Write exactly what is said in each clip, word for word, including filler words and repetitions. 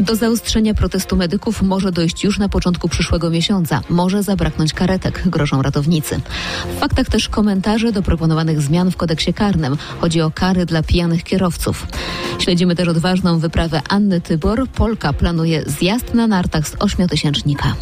Do zaostrzenia protestu medyków może dojść już na początku przyszłego miesiąca. Może zabraknąć karetek, grożą ratownicy. W faktach też komentarze do proponowanych zmian w kodeksie karnym. Chodzi o kary dla pijanych kierowców. Śledzimy też odważną wyprawę Anny Tybor. Polka planuje zjazd na nartach z ośmiotysięcznika.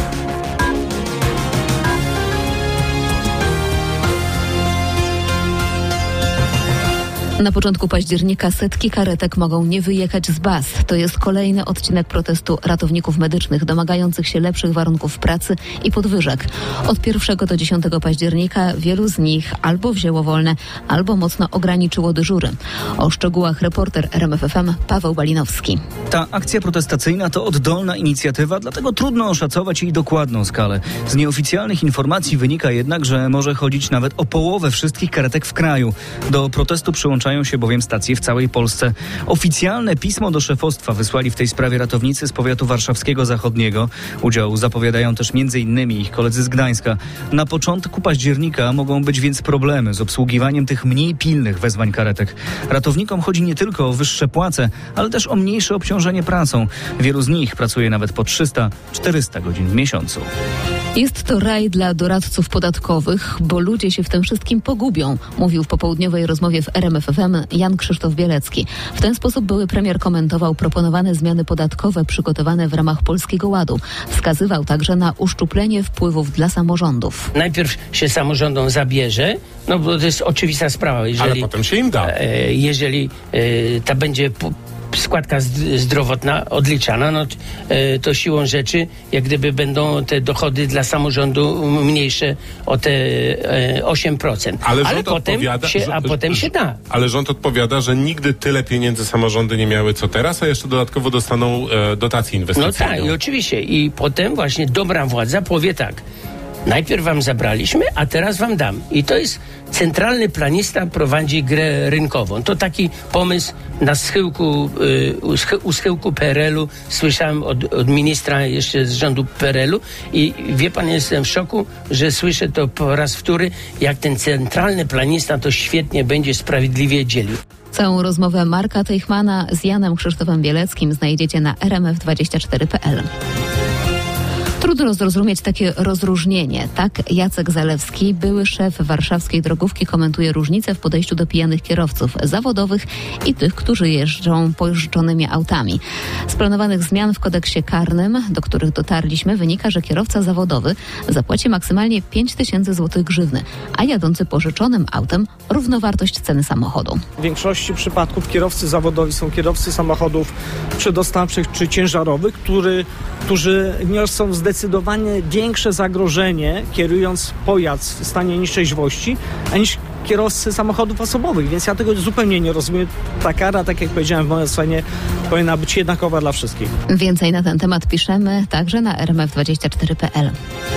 Na początku października setki karetek mogą nie wyjechać z baz. To jest kolejny odcinek protestu ratowników medycznych domagających się lepszych warunków pracy i podwyżek. Od pierwszego do dziesiątego października wielu z nich albo wzięło wolne, albo mocno ograniczyło dyżury. O szczegółach reporter R M F F M Paweł Balinowski. Ta akcja protestacyjna to oddolna inicjatywa, dlatego trudno oszacować jej dokładną skalę. Z nieoficjalnych informacji wynika jednak, że może chodzić nawet o połowę wszystkich karetek w kraju. Do protestu przyłączają się bowiem stacje w całej Polsce. Oficjalne pismo do szefostwa wysłali w tej sprawie ratownicy z powiatu warszawskiego zachodniego. Udział zapowiadają też między innymi ich koledzy z Gdańska. Na początku października mogą być więc problemy z obsługiwaniem tych mniej pilnych wezwań karetek. Ratownikom chodzi nie tylko o wyższe płace, ale też o mniejsze obciążenie pracą. Wielu z nich pracuje nawet po trzysta czterysta godzin w miesiącu. Jest to raj dla doradców podatkowych, bo ludzie się w tym wszystkim pogubią, mówił w popołudniowej rozmowie w R M F F M Jan Krzysztof Bielecki. W ten sposób były premier komentował proponowane zmiany podatkowe przygotowane w ramach Polskiego Ładu. Wskazywał także na uszczuplenie wpływów dla samorządów. Najpierw się samorządom zabierze, no bo to jest oczywista sprawa. Jeżeli, ale potem się im da. E, jeżeli e, ta będzie po, składka zdrowotna odliczana, no to siłą rzeczy, jak gdyby będą te dochody dla samorządu mniejsze o te osiem procent. Ale, ale potem odpowiada, się, że, a potem się da. Ale rząd odpowiada, że nigdy tyle pieniędzy samorządy nie miały co teraz, a jeszcze dodatkowo dostaną e, dotację inwestycyjną. No tak, i oczywiście. I potem właśnie dobra władza powie tak: najpierw wam zabraliśmy, a teraz wam dam. I to jest centralny planista prowadzi grę rynkową. To taki pomysł na schyłku, yy, u schyłku P R L-u. Słyszałem od, od ministra jeszcze z rządu P R L-u i wie pan, jestem w szoku, że słyszę to po raz wtóry, jak ten centralny planista to świetnie będzie sprawiedliwie dzielił. Całą rozmowę Marka Teichmana z Janem Krzysztofem Bieleckim znajdziecie na r m f dwadzieścia cztery kropka p l. Trudno zrozumieć takie rozróżnienie. Tak Jacek Zalewski, były szef warszawskiej drogówki, komentuje różnicę w podejściu do pijanych kierowców zawodowych i tych, którzy jeżdżą pożyczonymi autami. Z planowanych zmian w kodeksie karnym, do których dotarliśmy, wynika, że kierowca zawodowy zapłaci maksymalnie pięć tysięcy złotych grzywny, a jadący pożyczonym autem równowartość ceny samochodu. W większości przypadków kierowcy zawodowi są kierowcy samochodów czy dostawczych, czy ciężarowych, który, którzy niosą zdecydowanie większe zagrożenie, kierując pojazd w stanie nietrzeźwości, niż kierowcy samochodów osobowych, więc ja tego zupełnie nie rozumiem. Ta kara, tak jak powiedziałem w mojej ocenie, powinna być jednakowa dla wszystkich. Więcej na ten temat piszemy także na r m f dwadzieścia cztery kropka p l.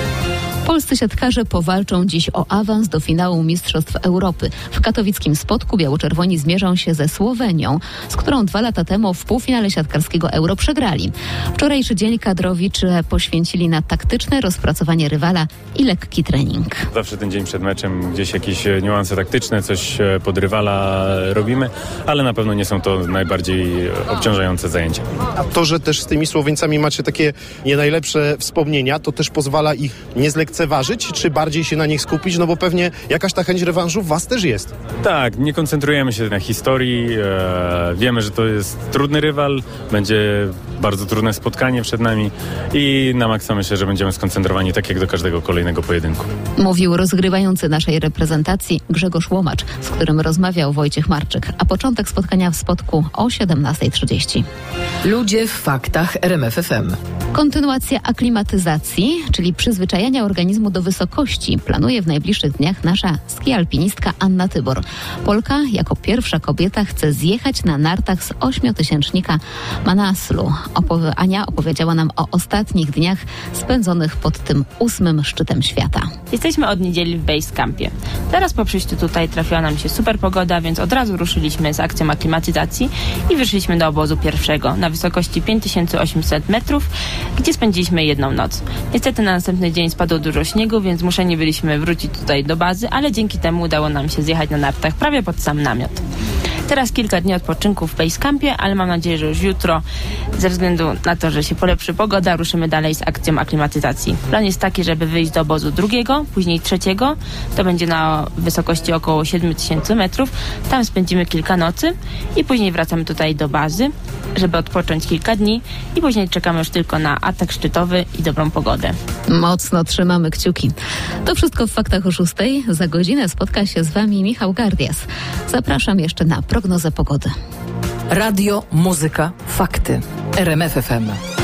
Polscy siatkarze powalczą dziś o awans do finału Mistrzostw Europy. W katowickim Spodku biało-czerwoni zmierzą się ze Słowenią, z którą dwa lata temu w półfinale siatkarskiego Euro przegrali. Wczorajszy dzień kadrowicze poświęcili na taktyczne rozpracowanie rywala i lekki trening. Zawsze ten dzień przed meczem gdzieś jakieś niuanse taktyczne, coś pod rywala robimy, ale na pewno nie są to najbardziej obciążające zajęcia. A to, że też z tymi Słoweńcami macie takie nie najlepsze wspomnienia, to też pozwala ich nie zlekceważyć, czy bardziej się na nich skupić? No bo pewnie jakaś ta chęć rewanżu w was też jest. Tak, nie koncentrujemy się na historii. E, wiemy, że to jest trudny rywal, będzie bardzo trudne spotkanie przed nami i na maksa myślę, że będziemy skoncentrowani tak jak do każdego kolejnego pojedynku. Mówił rozgrywający naszej reprezentacji Grzegorz Łomacz, z którym rozmawiał Wojciech Marczyk. A początek spotkania w Spodku o siedemnasta trzydzieści. Ludzie w faktach R M F F M. Kontynuacja aklimatyzacji, czyli przyzwyczajania organizmu do wysokości, planuje w najbliższych dniach nasza skialpinistka Anna Tybor. Polka jako pierwsza kobieta chce zjechać na nartach z ośmiotysięcznika Manaslu. Opow- Ania opowiedziała nam o ostatnich dniach spędzonych pod tym ósmym szczytem świata. Jesteśmy od niedzieli w Base Campie. Teraz po przyjściu tutaj trafiła nam się super pogoda, więc od razu ruszyliśmy z akcją aklimatyzacji i wyszliśmy do obozu pierwszego na wysokości pięć tysięcy osiemset metrów, gdzie spędziliśmy jedną noc. Niestety na następny dzień spadło dużo śniegu, więc zmuszeni byliśmy wrócić tutaj do bazy, ale dzięki temu udało nam się zjechać na nartach prawie pod sam namiot. Teraz kilka dni odpoczynku w Base Campie, ale mam nadzieję, że już jutro, ze względu na to, że się polepszy pogoda, ruszymy dalej z akcją aklimatyzacji. Plan jest taki, żeby wyjść do obozu drugiego, później trzeciego. To będzie na wysokości około siedem tysięcy metrów. Tam spędzimy kilka nocy i później wracamy tutaj do bazy, żeby odpocząć kilka dni i później czekamy już tylko na atak szczytowy i dobrą pogodę. Mocno trzymamy kciuki. To wszystko w Faktach o szóstej. Za godzinę spotka się z Wami Michał Gardias. Zapraszam jeszcze na prognozę pogody. Radio, muzyka, fakty. R M F F M.